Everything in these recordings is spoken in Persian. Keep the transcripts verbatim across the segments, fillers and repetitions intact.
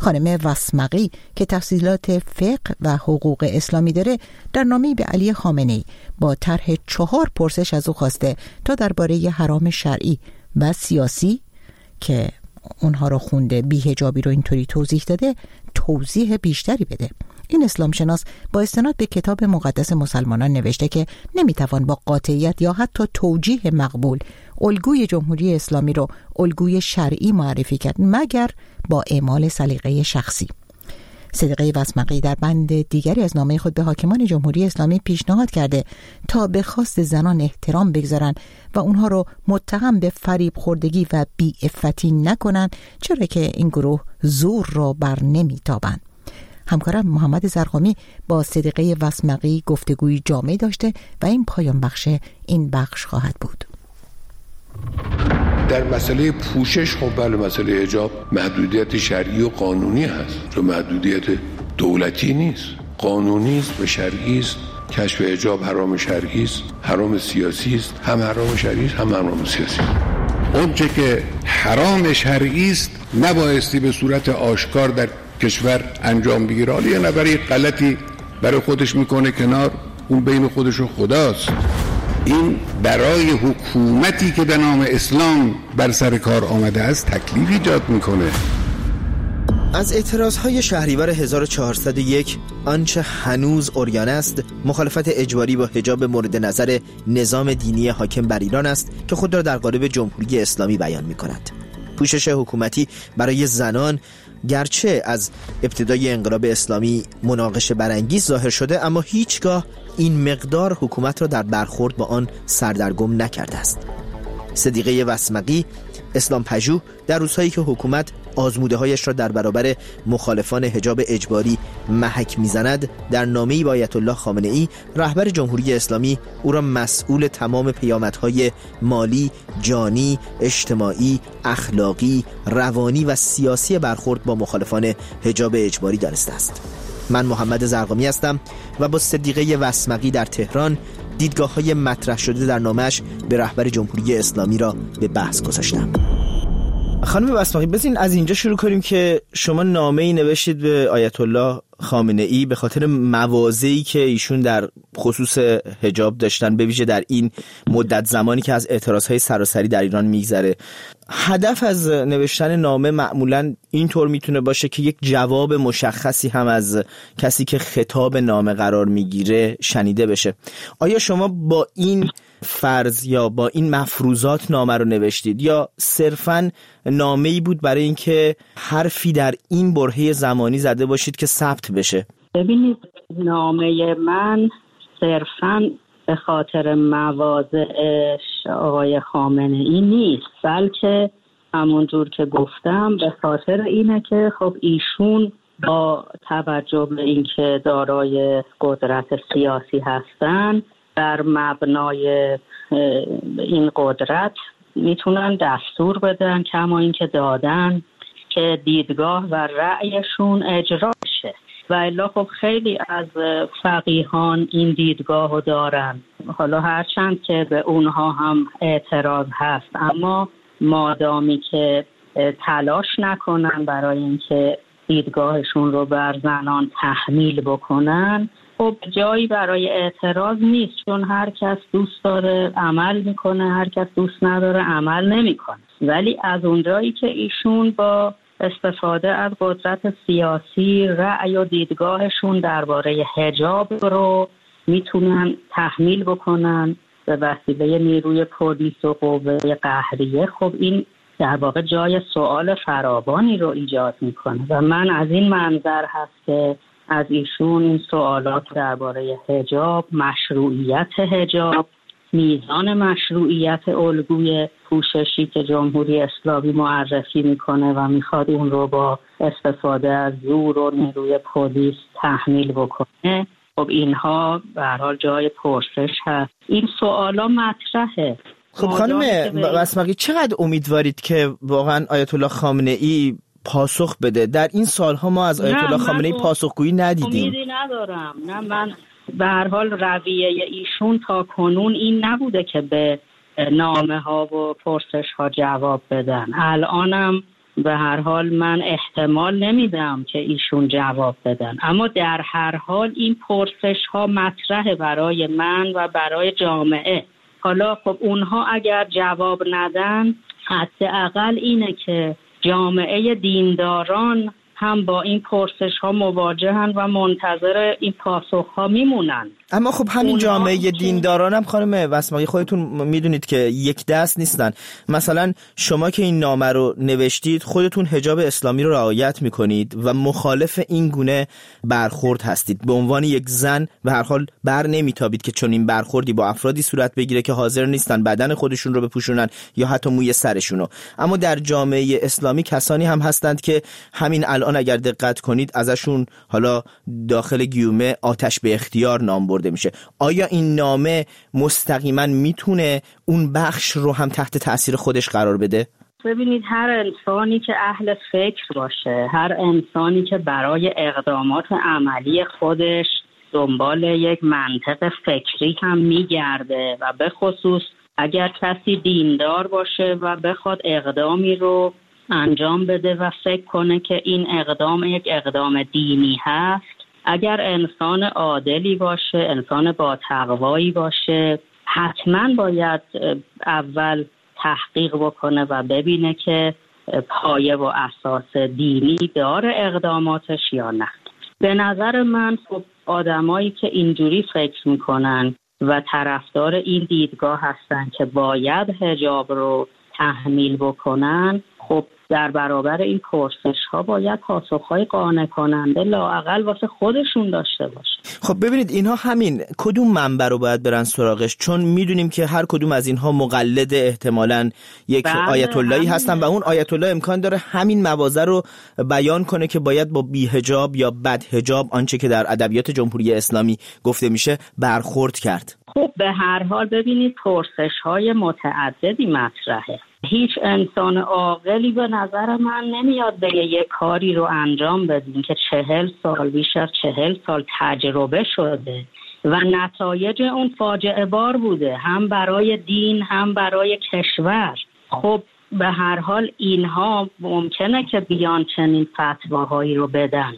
خانم وسمقی که تحصیلات فقه و حقوق اسلامی داره در نامه‌ای به علی خامنه‌ای با طرح چهار پرسش از او خواسته تا درباره حرام شرعی و سیاسی که اونها رو خونده، بی‌حجابی رو اینطوری توضیح داده، توضیح بیشتری بده. این اسلام شناس با استناد به کتاب مقدس مسلمانان نوشته که نمیتوان با قاطعیت یا حتی توجیه مقبول الگوی جمهوری اسلامی رو الگوی شرعی معرفی کرد مگر با اعمال سلیقه شخصی. صدیقه وسمقی در بند دیگری از نامه خود به حاکمان جمهوری اسلامی پیشنهاد کرده تا به خواست زنان احترام بگذارن و اونها رو متهم به فریب خوردگی و بی‌عفتی نکنن، چرا که این گروه زور را بر نمیتابند. همکارم محمد زرقامی با صدیقه وسمقی گفتگوی جامع داشته و این پایان بخش این بخش خواهد بود. در مسئله پوشش خب بله، مسئله حجاب محدودیت شرعی و قانونی هست، چون محدودیت دولتی نیست، قانونی است و شرعی است. کشف حجاب حرام شرعی است، حرام سیاسی است، هم حرام شرعی است هم حرام سیاسی است. اونچه که حرام شرعی است نبایستی به صورت آشکار در کشور انجام بگیره. حالا یه نفری غلطی برای خودش میکنه کنار، اون بین خودش و خداست. این برای حکومتی که به نام اسلام بر سر کار آمده است تکلیف ایجاد میکنه. از اعتراضهای شهریور هزار و چهارصد و یک آنچه هنوز عریان است مخالفت اجباری با حجاب مورد نظر نظام دینی حاکم بر ایران است که خود را در قالب جمهوری اسلامی بیان میکند. پوشش حکومتی برای زنان گرچه از ابتدای انقلاب اسلامی مناقشه برانگیز ظاهر شده، اما هیچگاه این مقدار حکومت را در برخورد با آن سردرگم نکرده است. صدیقه وسمقی اسلام پژوه در روزهایی که حکومت آزموده هایش را در برابر مخالفان حجاب اجباری محک میزند، در نامه‌ای با آیت الله خامنه‌ای رهبر جمهوری اسلامی او را مسئول تمام پیامدهای مالی، جانی، اجتماعی، اخلاقی، روانی و سیاسی برخورد با مخالفان حجاب اجباری دانسته است. من محمد زرقامی هستم و با صدیقه وسمقی در تهران دیدگاه‌های مطرح شده در نامه‌اش به رهبر جمهوری اسلامی را به بحث گذاشتم. خانم وسمقی، بزین از اینجا شروع کنیم که شما نامه‌ای نوشتید به آیت الله خامنه‌ای به خاطر مواضعی که ایشون در خصوص حجاب داشتن، به ویژه در این مدت زمانی که از اعتراضهای سراسری در ایران میگذره. هدف از نوشتن نامه معمولاً اینطور میتونه باشه که یک جواب مشخصی هم از کسی که خطاب نامه قرار میگیره شنیده بشه. آیا شما با این فرض یا با این مفروضات نامه رو نوشتید یا صرفاً نامه‌ای بود برای اینکه حرفی در این برهه زمانی زده باشید که ثبت بشه؟ ببینید، نامه من صرفاً به خاطر مواضع آقای خامنه‌ای نیست، بلکه همونجور که گفتم به خاطر اینه که خب ایشون با توجه به اینکه دارای قدرت سیاسی هستن، در مبنای این قدرت میتونن دستور بدن کما اینکه دادن که دیدگاه و رأیشون اجرا شه. و الا خب خیلی از فقیهان این دیدگاه رو دارن، حالا هرچند که به اونها هم اعتراض هست، اما مادامی که تلاش نکنن برای اینکه دیدگاهشون رو بر زنان تحمیل بکنن، خب جایی برای اعتراض نیست، چون هر کس دوست داره عمل میکنه، هر کس دوست نداره عمل نمیکنه. ولی از اونجایی که ایشون با استفاده از قدرت سیاسی رأی و دیدگاهشون درباره حجاب رو میتونن تحمیل بکنن به وسیله نیروی پلیس و قوه قهریه، خب این در واقع جای سوال فراوانی رو ایجاد میکنه و من از این منظر هست که از ایشون این سوالات درباره حجاب، مشروعیت حجاب، میزان مشروعیت الگوی پوششی که جمهوری اسلامی معرفی میکنه و میخواد اون رو با استفاده از زور و نیروی پلیس تحمیل بکنه، خب اینها به هر حال جای پرسش هست. این سوالا مطرحه. خب خانم وسمقی، چقدر امیدوارید که واقعا آیت الله خامنه‌ای پاسخ بده؟ در این سالها ما از آیت الله خامنه‌ای پاسخگویی ندیدیم. امیدی ندارم. نه، من به هر حال رویه ایشون تا کنون این نبوده که به نامه ها و پرسش ها جواب بدن. الانم به هر حال من احتمال نمیدم که ایشون جواب بدن، اما در هر حال این پرسش ها مطرحه برای من و برای جامعه. حالا خب اونها اگر جواب ندن، حداقل اینه که جامعه دینداران هم با این پرسش ها مواجهن و منتظر این پاسخ ها میمونن. اما خب همین جامعه دینداران هم خانم وسمقی خودتون میدونید که یک دست نیستن. مثلا شما که این نامه رو نوشتید خودتون حجاب اسلامی رو رعایت میکنید و مخالف این گونه برخورد هستید. به عنوان یک زن به هر حال بر نمیتابید که چون این برخوردی با افرادی صورت بگیره که حاضر نیستن بدن خودشون رو بپوشونن یا حتی موی سرشونو. اما در جامعه اسلامی کسانی هم هستند که همین الان اگر دقت کنید ازشون حالا داخل گیومه آتش به اختیار نام برده میشه. آیا این نامه مستقیما میتونه اون بخش رو هم تحت تأثیر خودش قرار بده؟ ببینید، هر انسانی که اهل فکر باشه، هر انسانی که برای اقدامات عملی خودش دنبال یک منطق فکری هم میگرده و به خصوص اگر کسی دیندار باشه و بخواد اقدامی رو انجام بده و فکر کنه که این اقدام یک اقدام دینی هست، اگر انسان عادلی باشه، انسان با تقوایی باشه، حتما باید اول تحقیق بکنه و ببینه که پایه و اساس دینی داره اقداماتش یا نه. به نظر من خب آدمایی که اینجوری فکر میکنن و طرفدار این دیدگاه هستن که باید حجاب رو تحمیل بکنن، خب در برابر این پرسش ها باید پاسخهای قانع کننده لااقل واسه خودشون داشته باشه. خب ببینید، اینها همین کدوم منبع رو باید برن سراغش؟ چون میدونیم که هر کدوم از اینها مقلد احتمالاً یک آیت اللهی هستن و اون آیت الله امکان داره همین مواضع رو بیان کنه که باید با بی حجاب یا بد حجاب، آنچه که در ادبیات جمهوری اسلامی گفته میشه، برخورد کرد. خب به هر حال ببینید پرسش های متعددی مطرحه. هیچ انسان عاقلی به نظر من نمیاد بگه یک کاری رو انجام بدین که چهل سال بیش از چهل سال تجربه شده و نتایج اون فاجعه بار بوده، هم برای دین هم برای کشور. خب به هر حال اینها ممکنه که بیان چنین فتواهایی رو بدن،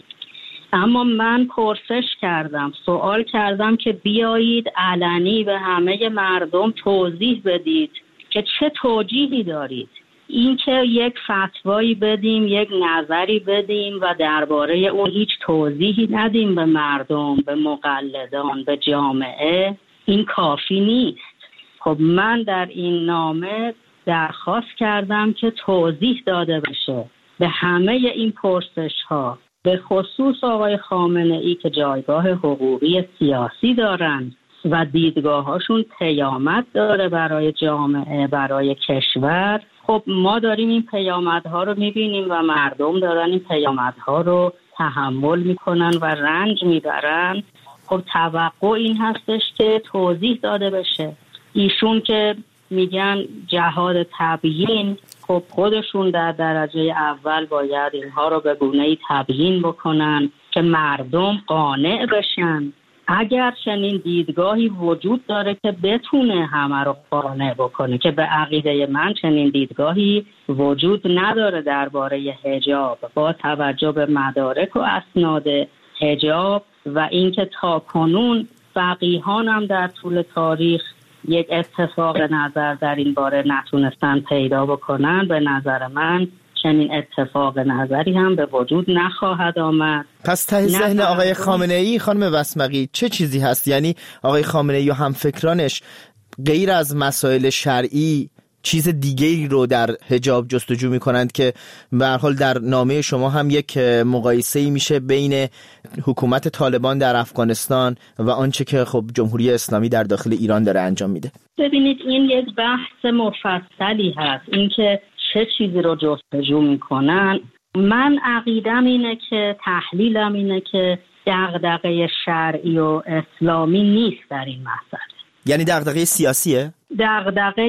اما من پرسش کردم، سوال کردم که بیایید علنی به همه مردم توضیح بدید که چه توجیهی دارید. این که یک فتوایی بدیم، یک نظری بدیم و درباره اون هیچ توضیحی ندیم به مردم، به مقلدان، به جامعه، این کافی نیست. خب من در این نامه درخواست کردم که توضیح داده بشه به همه این پرسش ها، به خصوص آقای خامنه ای که جایگاه حقوقی سیاسی دارند و دیدگاهاشون پیامد داره برای جامعه، برای کشور. خب ما داریم این پیامدها رو میبینیم و مردم دارن این پیامدها رو تحمل میکنن و رنج میبرن. خب توقع این هستش که توضیح داده بشه. ایشون که میگن جهاد تبیین، خب خودشون در درجه اول باید اینها رو به گونه‌ای تبیین بکنن که مردم قانع بشن. اگر چنین دیدگاهی وجود داره که بتونه همه رو قانع بکنه، که به عقیده من چنین دیدگاهی وجود نداره درباره حجاب، با توجه به مدارک و اسناد حجاب و اینکه تاکنون فقیهان هم در طول تاریخ یک اتفاق نظر در این باره نتونستن پیدا بکنن، به نظر من چنین اتفاق نظری هم به وجود نخواهد آمد. پس ته ذهن آقای خامنه ای خانم وسمقی چه چیزی هست؟ یعنی آقای خامنه ای و همفکرانش غیر از مسائل شرعی چیز دیگه‌ای رو در حجاب جستجو می‌کنند که به هر حال در نامه شما هم یک مقایسه‌ای میشه بین حکومت طالبان در افغانستان و آنچه که خب جمهوری اسلامی در داخل ایران داره انجام میده. ببینید این یک بحث مفصلی هست، اینکه چه چیزی رو جستجو میکنن. من عقیدم اینه که تحلیلم اینه که دغدغه شرعی و اسلامی نیست در این مسئله. یعنی دغدغه سیاسیه؟ دغدغه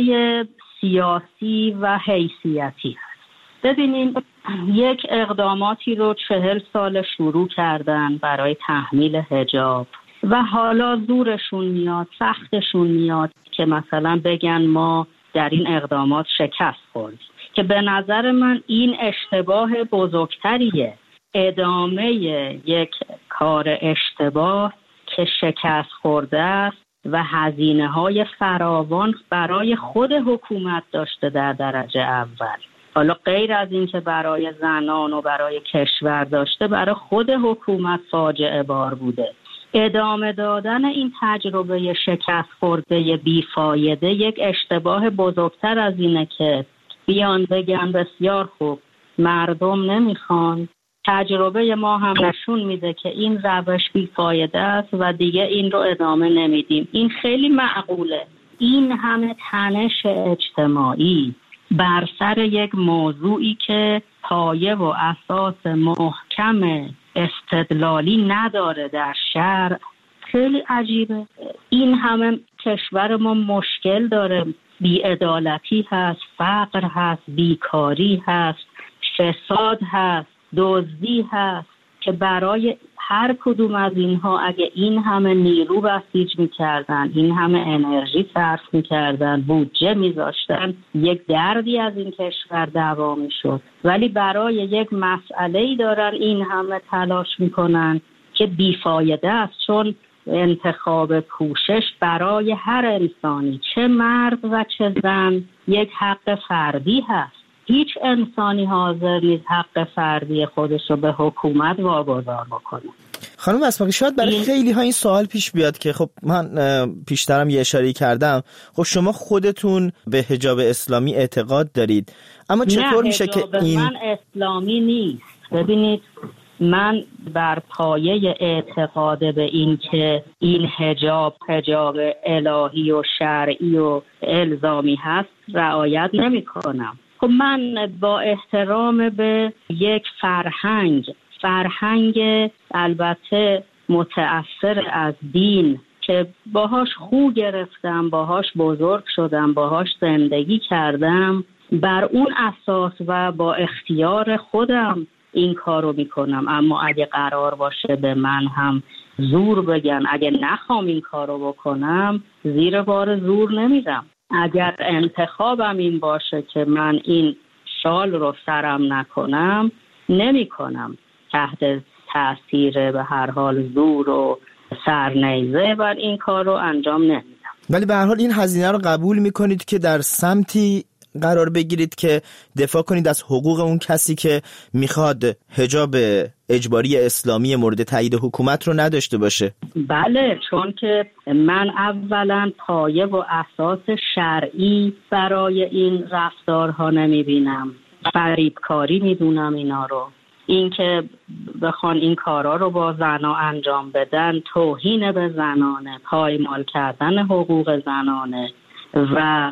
سیاسی و حیثیتی هست. ببینید یک اقداماتی رو چهل سال شروع کردن برای تحمیل حجاب و حالا زورشون میاد، سختشون میاد که مثلا بگن ما در این اقدامات شکست خوردیم. که به نظر من این اشتباه بزرگتریه. ادامه یک کار اشتباه که شکست خورده است و هزینه های فراوان برای خود حکومت داشته در درجه اول. حالا غیر از این که برای زنان و برای کشور داشته، برای خود حکومت فاجعه بار بوده. ادامه دادن این تجربه شکست خورده بیفایده یک اشتباه بزرگتر از اینه که بیان بگن بسیار خوب مردم نمیخوان. تجربه ما هم نشون میده که این روش بیفایده است و دیگه این رو ادامه نمیدیم. این خیلی معقوله. این همه تنش اجتماعی بر سر یک موضوعی که پایه و اساس محکم استدلالی نداره در شرع خیلی عجیبه. این همه کشور ما مشکل داره، بی‌عدالتی هست، فقر هست، بیکاری هست، فساد هست، دزدی هست که برای هر کدوم از اینها اگه این همه نیرو بسیج میکردن، این همه انرژی صرف میکردن، بودجه میذاشتن، یک دردی از این کشور دوا میشد. ولی برای یک مسئله‌ای دارن این همه تلاش میکنن که بیفایده است، چون انتخاب پوشش برای هر انسانی، چه مرد و چه زن، یک حق فردی هست. هیچ انسانی حاضر نیست حق فردی خودش رو به حکومت واگذار بکنه. خانم اسماقی، شاید برای این... خیلی ها این سوال پیش بیاد که خب من پیشترم یه اشاره کردم، خب شما خودتون به حجاب اسلامی اعتقاد دارید، اما چطور میشه که این من اسلامی نیست؟ ببینید، من بر پایه اعتقاد به این که این حجاب حجاب الهی و شرعی و الزامی هست رعایت نمی کنم. خب من با احترام به یک فرهنگ فرهنگ البته متأثر از دین که باهاش خو گرفتم، باهاش بزرگ شدم، باهاش زندگی کردم، بر اون اساس و با اختیار خودم این کارو میکنم. اما اگه قرار باشه به من هم زور بگن، اگه نخوام این کارو بکنم، زیر بار زور نمیرم. اگر انتخابم این باشه که من این شال رو سرم نکنم، نمی کنم تحت تأثیر به هر حال زور و سرنیزه، و این کار رو انجام نمیدم. ولی به هر حال این هزینه رو قبول میکنید که در سمتی قرار بگیرید که دفاع کنید از حقوق اون کسی که میخواد حجاب اجباری اسلامی مورد تایید حکومت رو نداشته باشه؟ بله، چون که من اولا پایه و اساس شرعی برای این رفتارها نمیبینم. فریبکاری میدونم اینا رو. این که بخوان این کارا رو با زنا انجام بدن توهین به زنانه، پایمال کردن حقوق زنانه و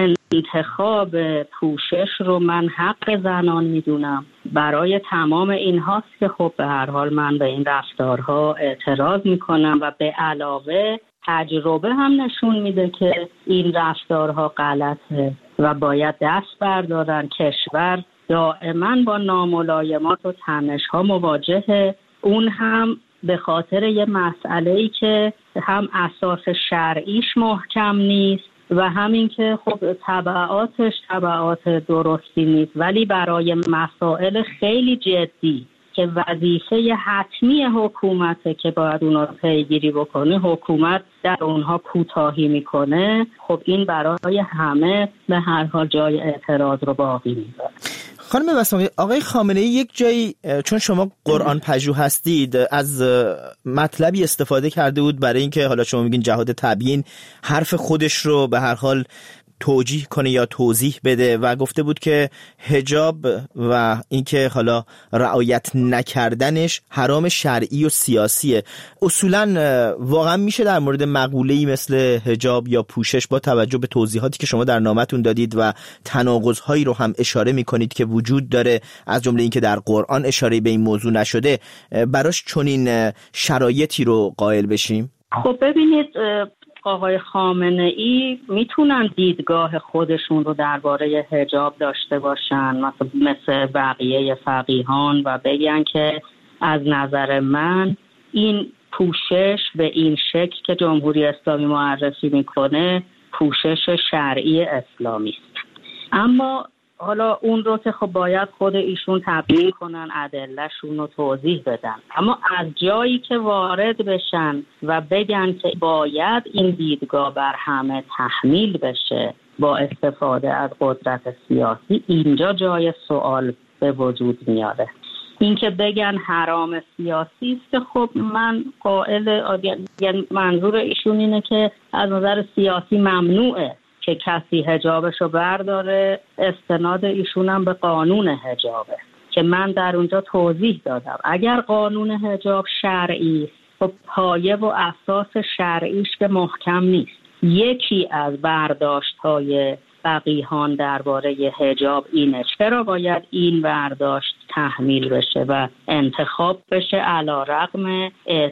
انتخاب پوشش رو من حق زنان میدونم. برای تمام این هاست که خب به هر حال من به این رفتارها اعتراض میکنم و به علاوه تجربه هم نشون میده که این رفتارها غلطه و باید دست بردارن. کشور دائما با ناملایمات و تنش‌ها مواجهه، اون هم به خاطر یه مسئله‌ای که هم اساس شرعیش محکم نیست و همین که خب تبعاتش تبعات درستی نیست. ولی برای مسائل خیلی جدی که وظیفه حتمی حکومته که باید اونا رو پیگیری بکنه، حکومت در اونها کوتاهی میکنه، خب این برای همه به هر حال جای اعتراض رو باقی میذاره. خانم اسماقی، آقای خامنه‌ای یک جایی، چون شما قرآن پژوه هستید، از مطلبی استفاده کرده بود برای اینکه حالا شما میگین جهاد تبیین حرف خودش رو به هر حال توجیه کنه یا توضیح بده و گفته بود که حجاب و اینکه حالا رعایت نکردنش حرام شرعی و سیاسیه. اصولا واقعا میشه در مورد مقوله‌ای مثل حجاب یا پوشش با توجه به توضیحاتی که شما در نامتون دادید و تناقض‌هایی رو هم اشاره میکنید که وجود داره، از جمله اینکه در قرآن اشاره به این موضوع نشده، براش چنین شرایطی رو قائل بشیم؟ خب ببینید، آقای خامنه‌ای میتونن دیدگاه خودشون رو درباره حجاب داشته باشن، مثلا مثل بقیه فقیهان، و بگن که از نظر من این پوشش به این شکل که جمهوری اسلامی معرفی میکنه پوشش شرعی اسلامی است. اما حالا اون رو که خب باید خود ایشون تبیین کنن، ادله‌شون رو توضیح بدن، اما از جایی که وارد بشن و بگن که باید این دیدگاه بر همه تحمیل بشه با استفاده از قدرت سیاسی، اینجا جای سوال به وجود میاره. این که بگن حرام سیاسی است، خب من قائل یعنی منظور ایشون اینه که از نظر سیاسی ممنوعه که کسی حجابشو برداره، استناد ایشون هم به قانون حجابه که من در اونجا توضیح دادم. اگر قانون حجاب شرعی است، خب پایه و اساس شرعیش که محکم نیست. یکی از برداشت‌های فقیهان درباره حجاب اینه چرا باید این برداشت تحمیل بشه و انتخاب بشه علی رغم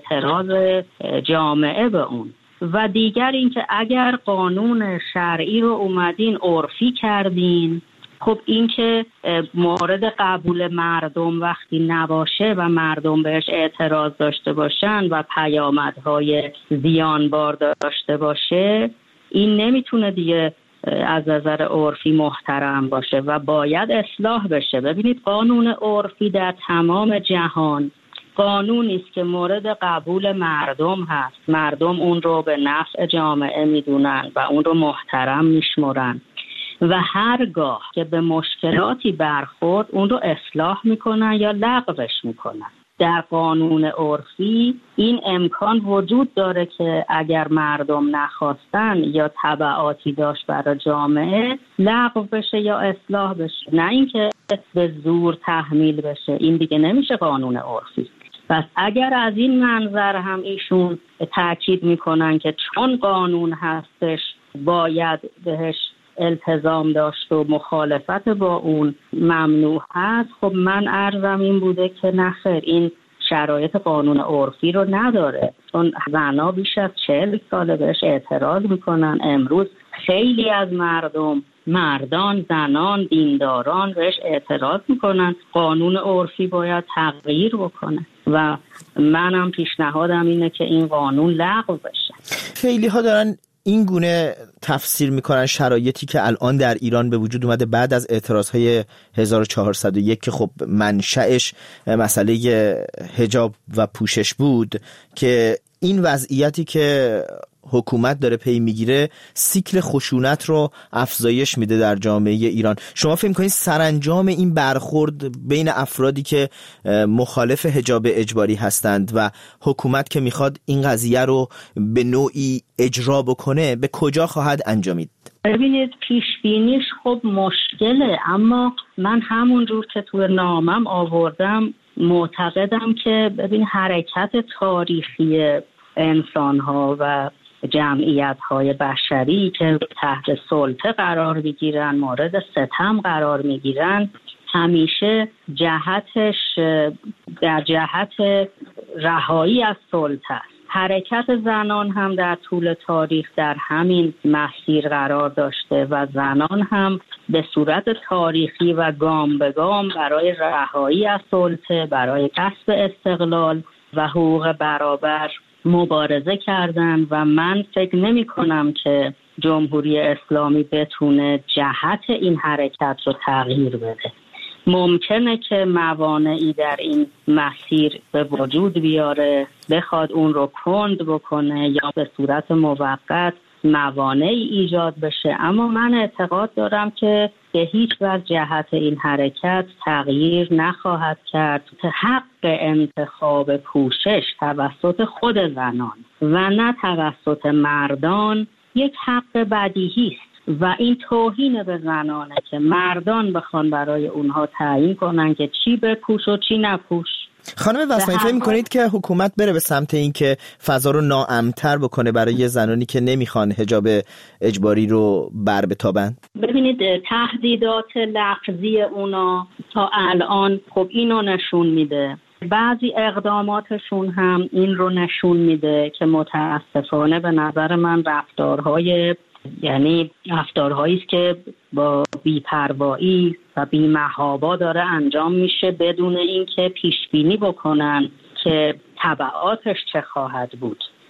اعتراض جامعه به اون. و دیگر اینکه اگر قانون شرعی رو اومدین عرفی کردین، خب این که مورد قبول مردم وقتی نباشه و مردم بهش اعتراض داشته باشن و پیامدهای زیانبار داشته باشه، این نمیتونه دیگه از نظر عرفی محترم باشه و باید اصلاح بشه. ببینید قانون عرفی در تمام جهان قانونی است که مورد قبول مردم هست، مردم اون رو به نفع جامعه میدونن و اون رو محترم میشمرن و هرگاه که به مشکلاتی برخورد اون رو اصلاح میکنن یا لغوش میکنن. در قانون عرفی این امکان وجود داره که اگر مردم نخواستن یا تبعاتی داشت برای جامعه لغو بشه یا اصلاح بشه، نه اینکه به زور تحمیل بشه. این دیگه نمیشه قانون عرفی. پس اگر از این منظر هم ایشون تاکید میکنن که چون قانون هستش باید بهش التزام داشت و مخالفت با اون ممنوع هست، خب من عرضم این بوده که نخیر، این شرایط قانون عرفی رو نداره، چون زنها بیش از چهل ساله بهش اعتراض میکنن. امروز خیلی از مردم، مردان، زنان، دینداران بهش اعتراض میکنن. قانون عرفی باید تغییر بکنه و منم پیشنهادم اینه که این قانون لغو بشه. خیلی ها دارن این گونه تفسیر میکنن شرایطی که الان در ایران به وجود اومده بعد از اعتراضهای هزار و چهارصد و یک که خب منشأش مسئله حجاب و پوشش بود، که این وضعیتی که حکومت داره پی میگیره سیکل خشونت رو افزایش میده در جامعه ایران. شما فکر می‌کنید سرانجام این برخورد بین افرادی که مخالف حجاب اجباری هستند و حکومت که میخواد این قضیه رو به نوعی اجرا بکنه به کجا خواهد انجامید؟ ببینید پیش بینیش خب مشکله، اما من همون جور که تو نامم آوردم معتقدم که ببین حرکت تاریخی انسان‌ها و جمعیت‌های بشری که تحت سلطه قرار می‌گیرن، مورد ستم قرار می‌گیرن، همیشه جهتش در جهت رهایی از سلطه است. حرکت زنان هم در طول تاریخ در همین مسیر قرار داشته و زنان هم به صورت تاریخی و گام به گام برای رهایی از سلطه، برای کسب استقلال و حقوق برابر مبارزه کردن و من فکر نمی کنم که جمهوری اسلامی بتونه جهت این حرکت رو تغییر بده. ممکنه که موانعی در این مسیر به وجود بیاره، بخواد اون رو کند بکنه یا به صورت موقت موانعی ایجاد بشه، اما من اعتقاد دارم که به هیچ وجه جهت این حرکت تغییر نخواهد کرد. حق انتخاب پوشش توسط خود زنان و نه توسط مردان یک حق بدیهی است و این توهین به زنانه که مردان بخوان برای اونها تعیین کنن که چی بپوش و چی نپوش. خانم وسمایی فکر می‌کنید که حکومت بره به سمت این که فضا رو ناامن‌تر بکنه برای زنانی که نمیخوان حجاب اجباری رو بر بتابند؟ ببینید تهدیدات لفظی اونا تا الان خب اینو نشون میده، بعضی اقداماتشون هم این رو نشون میده که متاسفانه به نظر من رفتارهای یعنی رفتارهایی است که با بی‌پروایی و بی‌محابا داره انجام میشه بدون اینکه پیش بینی بکنن که تبعاتش چه خواهد بود.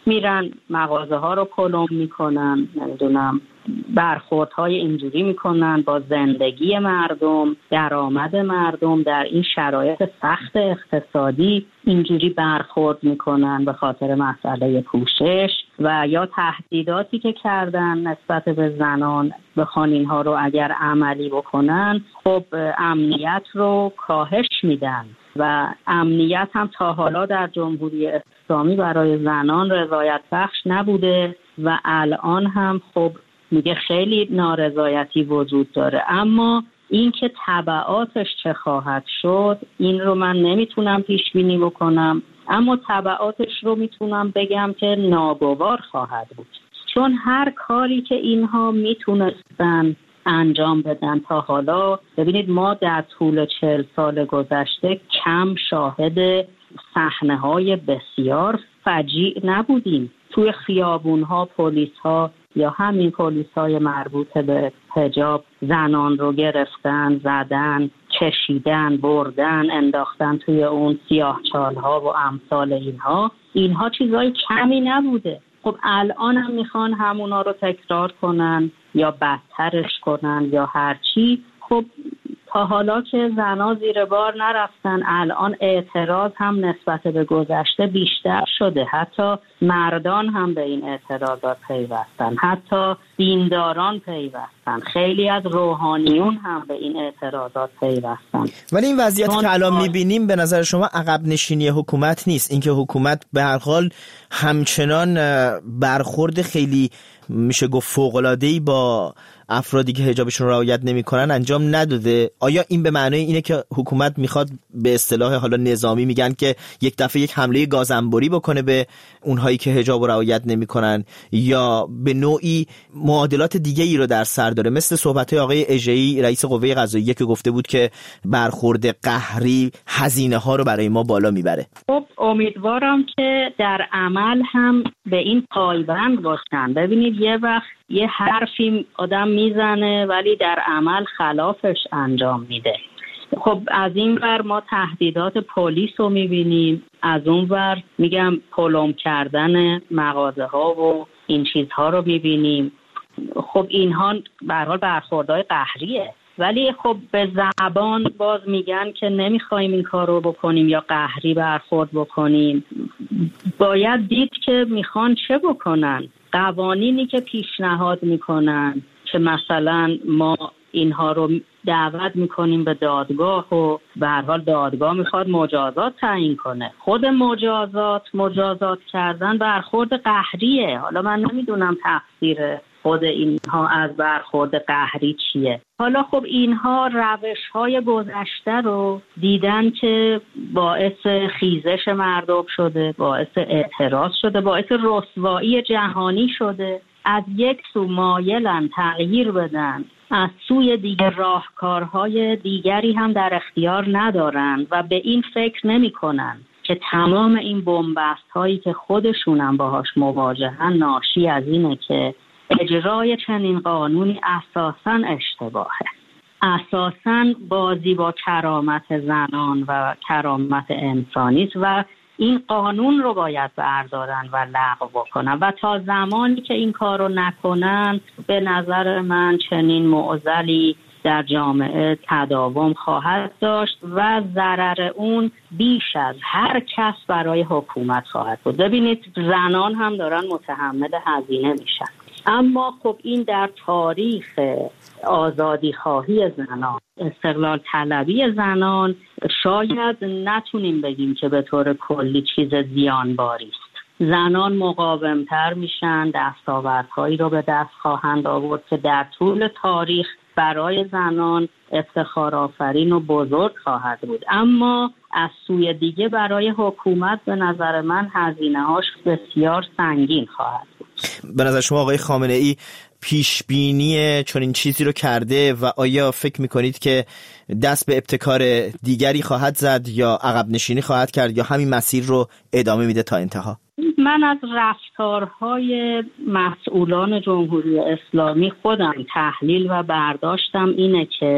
میرن مغازه ها رو پلم میکنن، نمیدونم برخوردهای اینجوری میکنن با زندگی مردم، درآمد مردم در این شرایط سخت اقتصادی اینجوری برخورد میکنن به خاطر مسئله پوشش و یا تهدیداتی که کردن نسبت به زنان بخوان اینها رو اگر عملی بکنن خب امنیت رو کاهش میدن و امنیت هم تا حالا در جمهوری اسلامی برای زنان رضایت بخش نبوده و الان هم خب میگه خیلی نارضایتی وجود داره. اما این که تبعاتش چه خواهد شد این رو من نمیتونم پیش بینی بکنم، اما تبعاتش رو میتونم بگم که ناگوار خواهد بود، چون هر کاری که اینها میتونستن انجام بدن تا حالا، ببینید ما در طول چهل سال گذشته کم شاهد صحنه‌های بسیار فجیع نبودیم. توی خیابون‌ها پلیس‌ها یا همین پلیس‌های مربوط به حجاب زنان رو گرفتن، زدن، کشیدن، بردن، انداختن توی اون سیاه‌چال‌ها و امثال اینها. اینها چیزای کمی نبوده. خب الان هم میخوان همونا رو تکرار کنن یا بدترش کنن یا هر چی. خب تا حالا که زنا زیر بار نرفتن، الان اعتراض هم نسبت به گذشته بیشتر شده. حتی مردان هم به این اعتراضات پیوستن، حتی دینداران پیوستن، خیلی از روحانیون هم به این اعتراضات پیوستن. ولی این وضعیتی که الان میبینیم به نظر شما عقب نشینی حکومت نیست؟ اینکه حکومت به هر حال همچنان برخورد خیلی میشه گفت فوق‌العاده‌ای با افرادی که حجابشون رو رعایت نمی‌کنن انجام نداده، آیا این به معنای اینه که حکومت میخواد به اصطلاح حالا نظامی میگن که یک دفعه یک حمله گازنبوری بکنه به اونهایی که حجاب رو رعایت نمی‌کنن، یا به نوعی معادلات دیگه ای رو در سر داره، مثل صحبت‌های آقای اژه‌ای رئیس قوه قضاییه که گفته بود که برخورد قهری هزینه‌ها رو برای ما بالا میبره؟ خب امیدوارم که در عمل هم به این پایبند باشن. ببینید یه وقت یه حرفی آدم میزنه ولی در عمل خلافش انجام میده. خب از این ور ما تهدیدات پلیس رو میبینیم، از اون ور میگم پلم کردن مغازه ها و این چیزها رو میبینیم. خب اینها به هر حال برخوردهای قهریه، ولی خب به زبان باز میگن که نمیخوایم این کار رو بکنیم یا قهری برخورد بکنیم. باید دید که میخوان چه بکنن. قوانینی که پیشنهاد میکنن که مثلا ما اینها رو دعوت میکنیم به دادگاه و به هر حال دادگاه میخواد مجازات تعیین کنه. خود مجازات مجازات کردن برخورد قهریه. حالا من نمیدونم تفسیر خود اینها از برخورد قهری چیه. حالا خب اینها روش‌های گذشته رو دیدن که باعث خیزش مردم شده، باعث اعتراض شده، باعث رسوایی جهانی شده. از یک سو مایلن تغییر بدن، از سوی دیگر راهکارهای دیگری هم در اختیار ندارن و به این فکر نمی کنن که تمام این بنبست هایی که خودشون هم باهاش مواجهن ناشی از اینه که اجرای چنین قانونی اساساً اشتباهه. اساساً بازی با کرامت زنان و کرامت انسانی است و این قانون رو باید بردارن و لغو بکنن و تا زمانی که این کار رو نکنن به نظر من چنین معضلی در جامعه تداوم خواهد داشت و ضرر اون بیش از هر کس برای حکومت خواهد بود. ببینید زنان هم دارن متحمل هزینه میشن، اما خب این در تاریخ آزادی خواهی زنان، استقلال طلبی زنان شاید نتونیم بگیم که به طور کلی چیز زیانباری است. زنان مقاومتر میشن، دستاوردهایی رو به دست خواهند آورد که در طول تاریخ برای زنان افتخار آفرین و بزرگ خواهد بود. اما از سوی دیگه برای حکومت به نظر من هزینه‌هاش بسیار سنگین خواهد بود. به نظر شما آقای خامنه ای پیش بینی چون این چیزی رو کرده و آیا فکر میکنید که دست به ابتکار دیگری خواهد زد یا عقب نشینی خواهد کرد یا همین مسیر رو ادامه میده تا انتها؟ من از رفتارهای مسئولان جمهوری اسلامی خودم تحلیل و برداشتم اینه که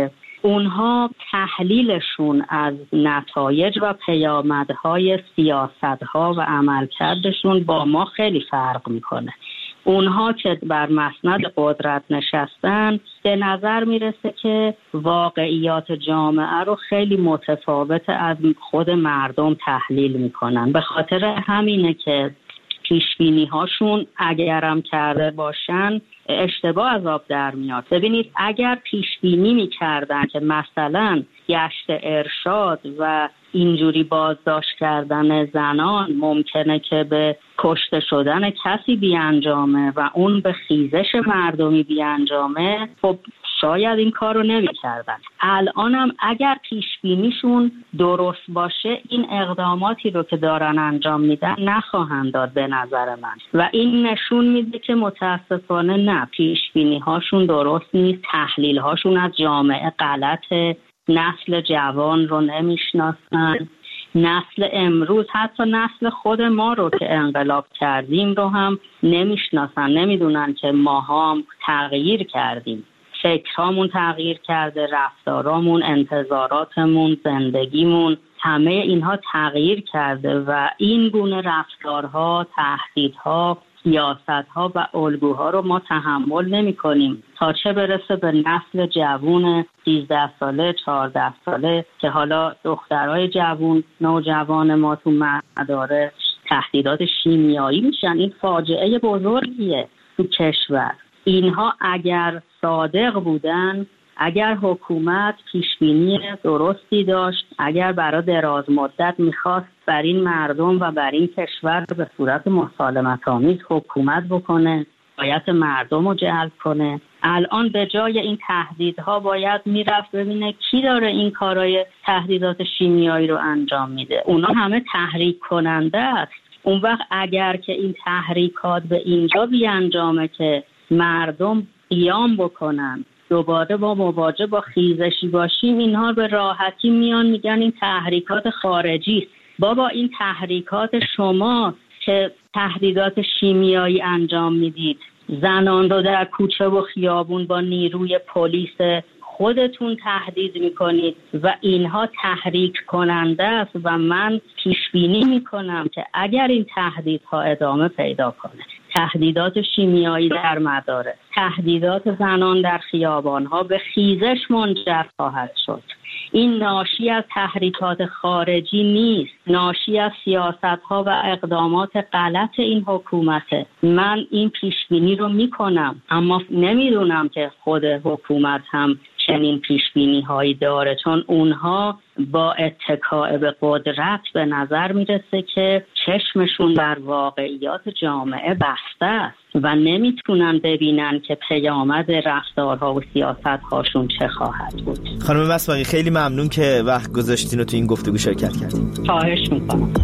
اونها تحلیلشون از نتایج و پیامدهای سیاستها و عملکردشون با ما خیلی فرق میکنه. اونها که بر مسند قدرت نشستن به نظر میرسه که واقعیات جامعه رو خیلی متفاوت از خود مردم تحلیل میکنن. به خاطر همینه که پیشبینی هاشون اگرم کرده باشن اشتباه از آب در میاد. ببینید اگر پیشبینی میکردن که مثلا گشت ارشاد و اینجوری بازداشت کردن زنان ممکنه که به کشته شدن کسی بیانجامه و اون به خیزش مردمی بیانجامه، خب شاید این کار رو نمی کردن. الان هم اگر پیشبینیشون درست باشه این اقداماتی رو که دارن انجام میدن نخواهند داد به نظر من، و این نشون میده که متاسفانه نه، پیشبینی هاشون درست نیست، تحلیل هاشون از جامعه غلطه، نسل جوان رو نمیشناسن، نسل امروز حتی نسل خود ما رو که انقلاب کردیم رو هم نمیشناسن، نمیدونن که ما هم تغییر کردیم، فکرهامون تغییر کرده، رفتارامون، انتظاراتمون، زندگیمون، همه اینها تغییر کرده و این گونه رفتارها، تهدیدها، سیاستها و الگوها رو ما تحمل نمی کنیم، تا چه برسه به نسل جوون سیزده ساله، چهارده ساله که حالا دخترای جوون، نوجوان ما تو مدارس تهدیدات شیمیایی میشن. این فاجعه بزرگیه تو کشور. اینها اگر صادق بودن، اگر حکومت پیشبینی درستی داشت، اگر برای دراز مدت میخواست بر این مردم و بر این کشور به صورت مسالمت آمیز حکومت بکنه، باید مردم رو جلب کنه، الان به جای این تهدیدها باید میرفت ببینه کی داره این کارهای تهدیدات شیمیایی رو انجام میده. اونا همه تحریک کننده است. اون وقت اگر که این تحریکات به اینجا بیانجامه که مردم قیام بکنن، دوباره با مواجه با خیزشی باشیم، اینها به راحتی میان میگن این تحریکات خارجی است. بابا این تحریکات شما که تهدیدات شیمیایی انجام میدید، زنان رو در کوچه و خیابون با نیروی پلیس خودتون تهدید میکنید و اینها تحریک کننده است و من پیش بینی میکنم که اگر این تهدیدها ادامه پیدا کنه، تهدیدات شیمیایی در مدارس، تهدیدات زنان در خیابانها به خیزش منجر خواهد شد. این ناشی از تحریکات خارجی نیست، ناشی از سیاست‌ها و اقدامات غلط این حکومته. من این پیشبینی رو میکنم، اما نمیدونم که خود حکومت هم چنین پیشبینی هایی داره، چون اونها با اتکاء به قدرت به نظر میرسه که چشمشون بر واقعیات جامعه بسته است و نمیتونن ببینن که پیامد رفتارها و سیاستهاشون چه خواهد بود. خانم بسمقی خیلی ممنون که وقت گذاشتین و تو این گفتگو شرکت کردین. خواهش میکنم.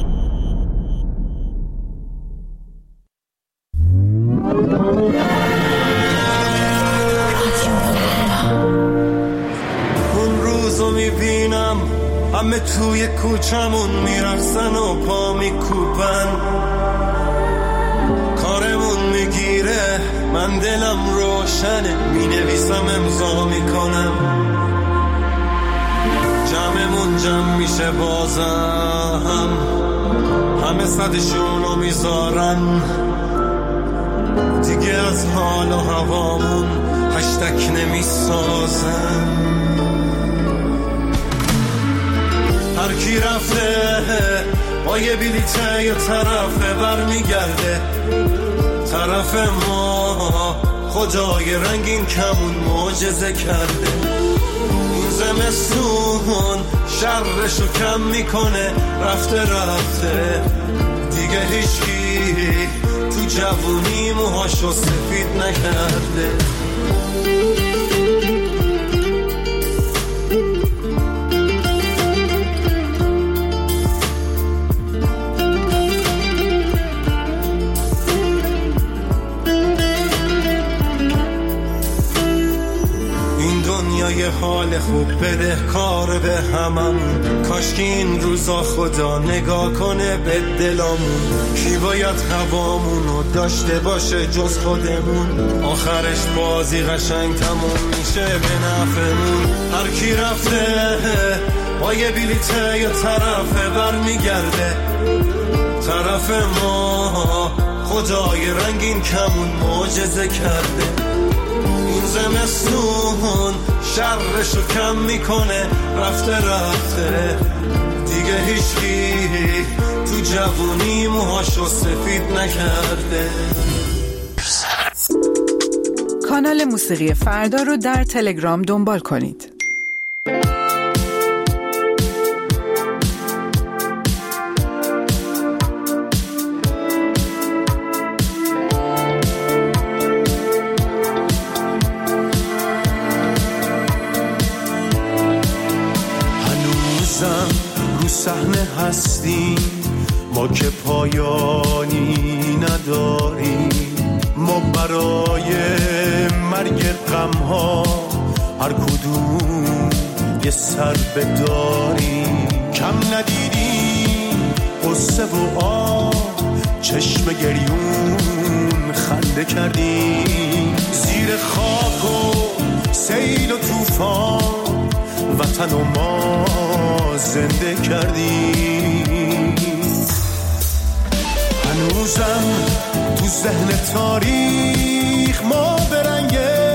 میبینم همه توی کوچمون میرقصن و پا میکوبن، کارمون میگیره من دلم روشنه، مینویسم امضا میکنم، جمعمون جمع میشه بازم، همه صدشونو میذارن، دیگه از حال و هوامون هشتک نمیسازن. هر کی رفته با یه بلیته یه طرفه برمیگرده، طرف ما خدای رنگین کمون معجزه کرده. این زمستون شرشو کم میکنه، رفته رفته دیگه هیچکی تو جوونی موهاشو سفید نکرده. یه حال خوب بده کار به هممون. کاش که این روزا خدا نگاه کنه به دلامون. کی باید هوامونو داشته باشه جز خودمون؟ آخرش بازی قشنگ تموم میشه به نفعمون. هر کی رفته با یه بلیته یا طرف بر میگرده طرف ما. خدای رنگین کمون معجزه کرده. این زمستون شرشو کم میکنه رفته رفته دیگه هیچکی تو جوونی موهاشو سفید نکرده. کانال موسیقی فردا رو در تلگرام دنبال کنید. صحنه هستیم ما که پایانی نداریم. ما برای مرگ غم‌ها هر کدوم یه سر بداریم. کم ندیدیم قصه و آه چشم گریون خنده کردیم. زیر خاک و سیل و طوفان وطن و ما زنده کردیم. هنوزم تو ذهن تاریخ ما به رنگ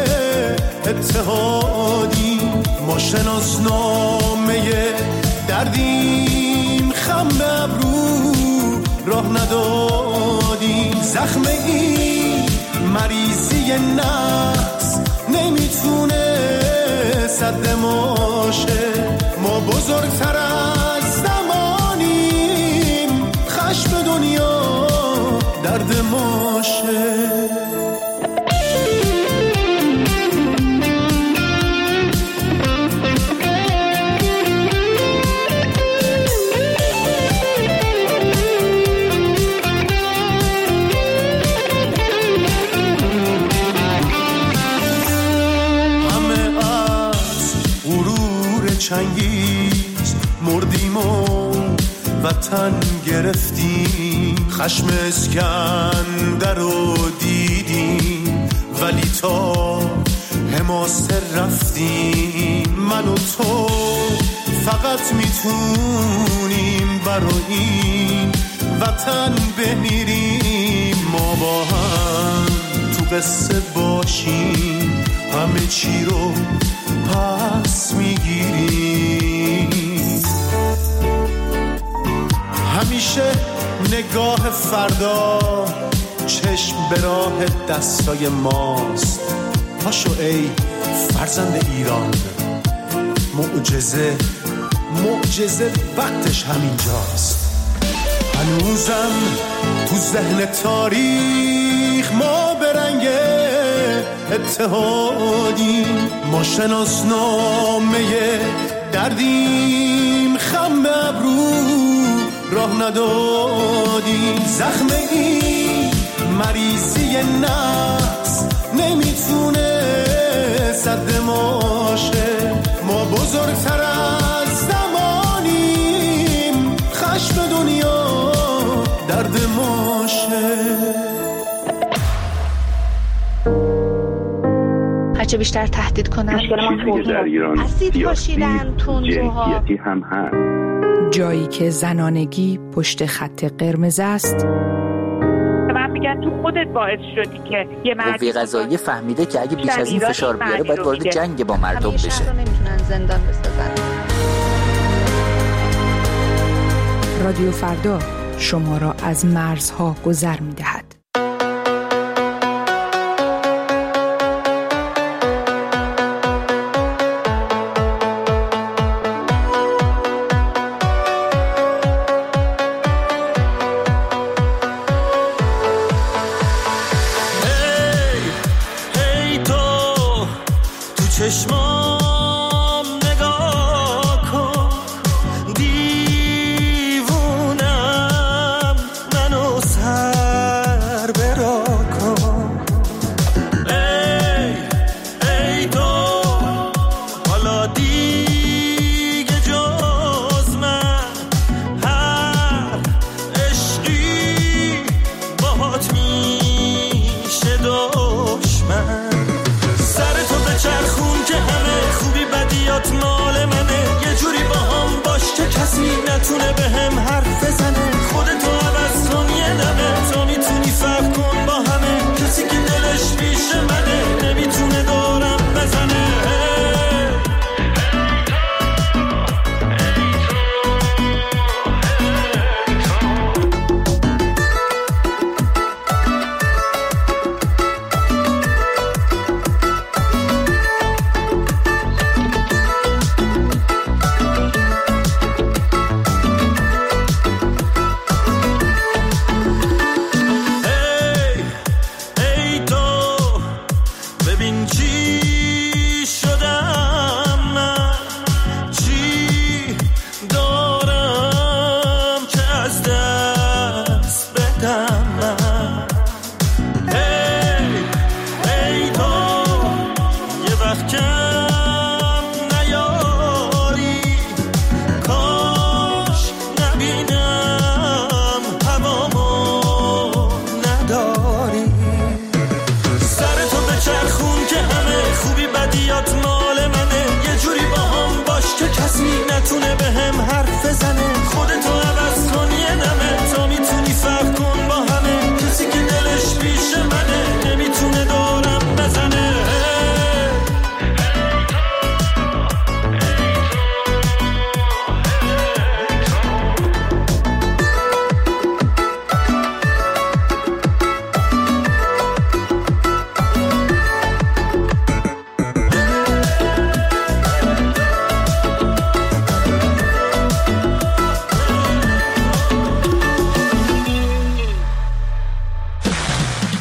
اتحادیم. ما شناسنامه دردیم خم به ابرو راه ندادیم. زخم این مریضی نفس نمیتونه صد ماشه. ما بزرگتر از زمانیم خشم دنیا درد ماشه. چنگیز مردیم و وطن گرفتیم. خشم اسکندر رو دیدیم ولی تا حماسه رفتیم. من و تو فقط میتونیم برای این وطن بمیریم. ما با هم تو قصه باشیم همه چی رو پس میگیریم. همیشه نگاه فردا چشم به راه دستای ماست. پاشو ای فرزند ایران معجزه معجزه وقتش همینجاست. هنوزم تو ذهن تاریخ ما به رنگ اتحادیم. ما شناسنامه دردیم خم به ابرو راه ندادیم. زخم این مریضی نفس نمیتونه صد ماشه. ما بزرگتر از زمانیم خشم دنیا درد ماشه. هرچه بیشتر تهدید کنن چیزی که در ایران اسید پاشیدن تندروها جنسیتی هم هست. جایی که زنانگی پشت خط قرمز است. من میگن تو خودت باعث شدی که یه مردی قوه قضاییه فهمیده که اگه بیش از این فشار بیاره باید وارد جنگ با مردم بشه. همه شهر رو نمیتونن زندان بسازن. رادیو فردا شما را از مرزها گذر می‌دهد. چشمام نگاه کن دیوونم منو سر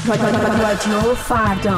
رادیو فردا.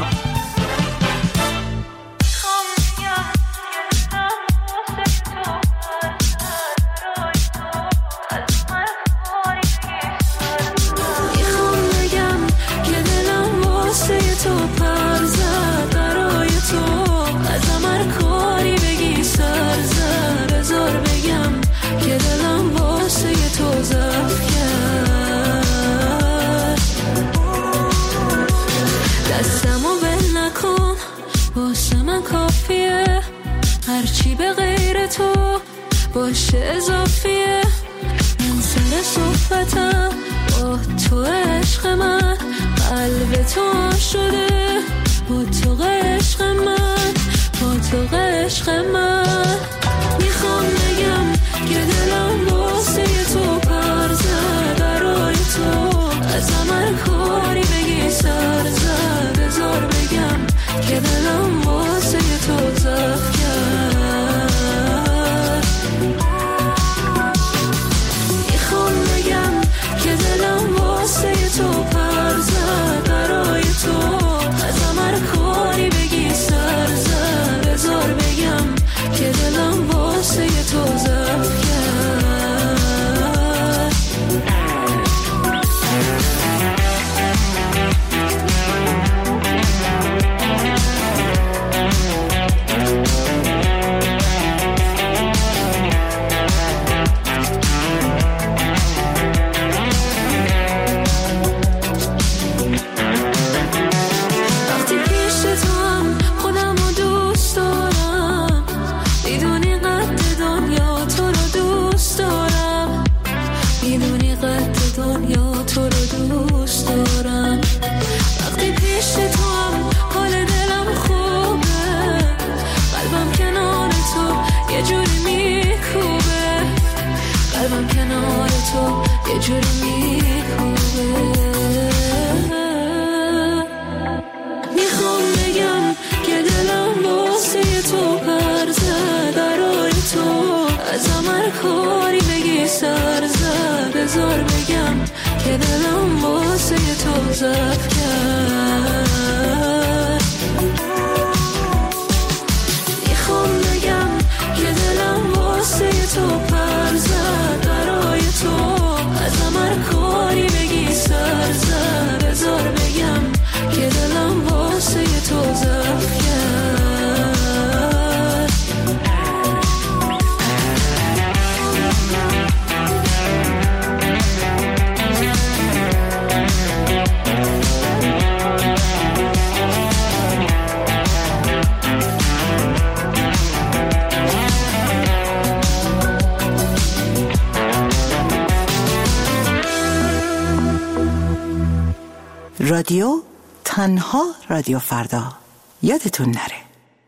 هرچی به غیر تو باشه اضافیه. من سر صحبتم با تو عشق من، قلب تو شده با تو عشق من، با تو عشق من. میخوام بگم که دلم واسه تو پر زد برای تو، از عمر کاری بگی سر زد. بذار بگم که دلم واسه تو زف کرد. میخوام بگم که دلم واسه تو پر زد برای تو، از عمر کاری بگی سر زد. بذار بگم که دلم واسه تو زف کرد. یه جوری میخوبه. میخوام بگم که دلم واسه تو پر زد برای تو، از عمر کاری بگی سر زد. بذار بگم که دلم واسه تو زف کرد. میخوام بگم که دلم واسه تو پر زد برای تو، از عمر کاری بگی سر زد. بذار بگم که دلم واسه تو زف کرد. رادیو تنها رادیو فردا، یادتون نره.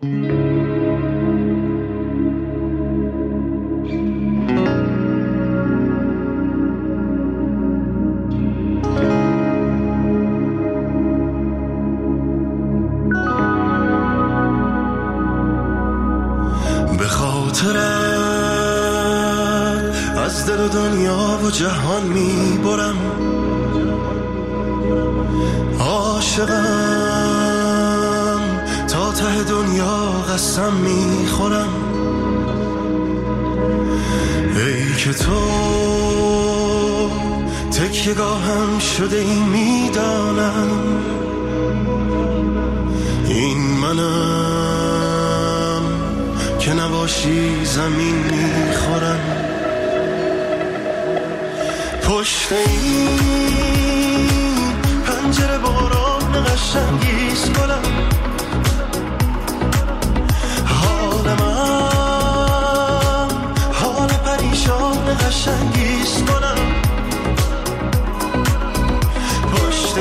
به خاطرت از دل و دنیا و جهان میبرم، عاشقم تا ته دنیا قسم میخورم. ای که تو تکیه‌گاهم شده این میدانم، این منم که نباشی زمین میخورم. پشت این پنجره باران قشنگیز کنم، حال من حال پریشان قشنگیز کنم. پشت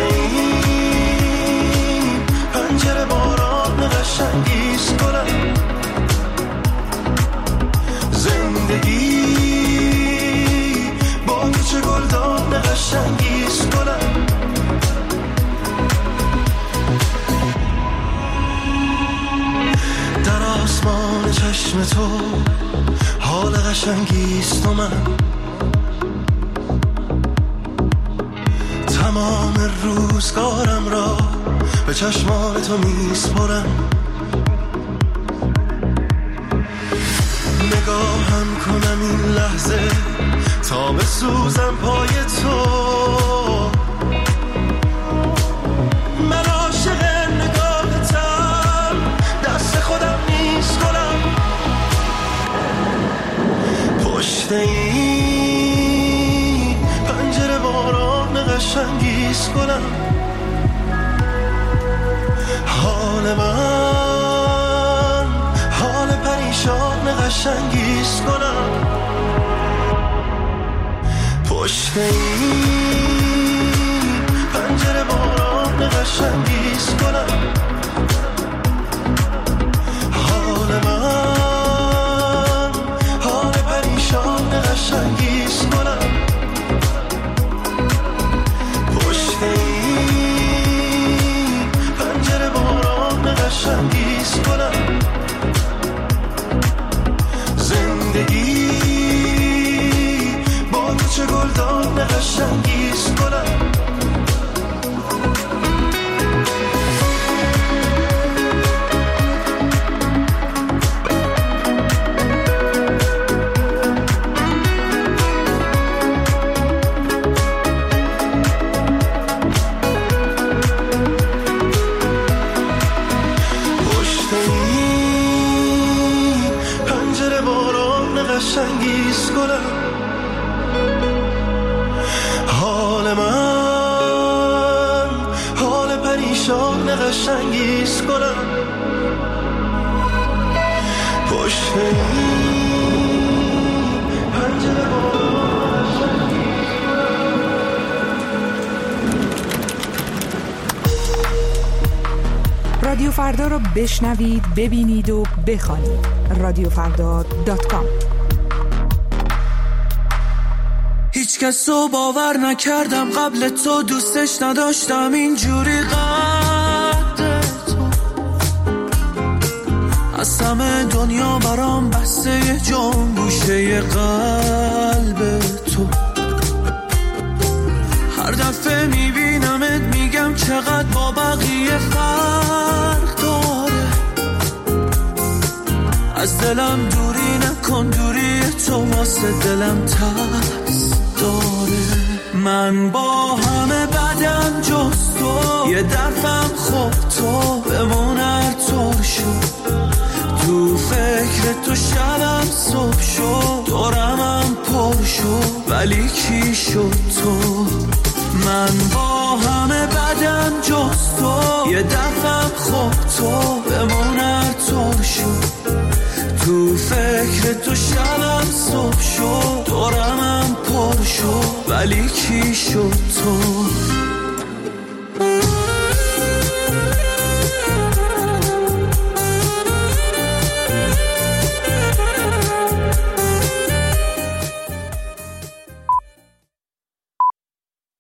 این پنجره باران قشنگیز کنم. زندگی با تو چه گلدان قشنگیز کنم. در آسمان چشم تو حال قشنگیست و من تمام روزگارم را به چشمان تو میسپرم. نگاهم کنم این لحظه تا بسوزم پای تو. من عاشق نگاهتم، دست خودم نیست کنم. پشت این پنجره باران قشنگیز کنم. حال من حال پریشان قشنگیز کنم. پشت این پنجره باران قشنگیز کنم. حال من حال پریشان قشنگیز کنم. پشت این پنجره باران قشنگیز کنم. زندگی با تو چه گلدان قشنگیز کنم. قشنگیز کنم. حال من حال پریشان قشنگیز کنم. پشت این پنجره باران قشنگیز کنم. رادیو فردا رو بشنوید، ببینید و بخوانید. رادیو فردا دات کام. هیچ کس رو باور نکردم قبل تو، دوستش نداشتم اینجوری قد تو. از همه دنیا برام بسته یه جام گوشه قلب تو. هر دفعه میبینمت میگم چقدر با بقیه فرق داره. از دلم دوری نکن، دوری تو واسه دلم ترس داره. من با همه بدم جز تو، یه دفعم خوب تو بمون هر طور شد. تو فکر تو شبم صبح شد، دورمم پر شد ولی کی شد تو. من با همه بدم جز تو، یه دفعم خوب تو بمون هر طور شد. تو فکر تو شبم صبح شد، دورمم پر شد ولی کی شد تو.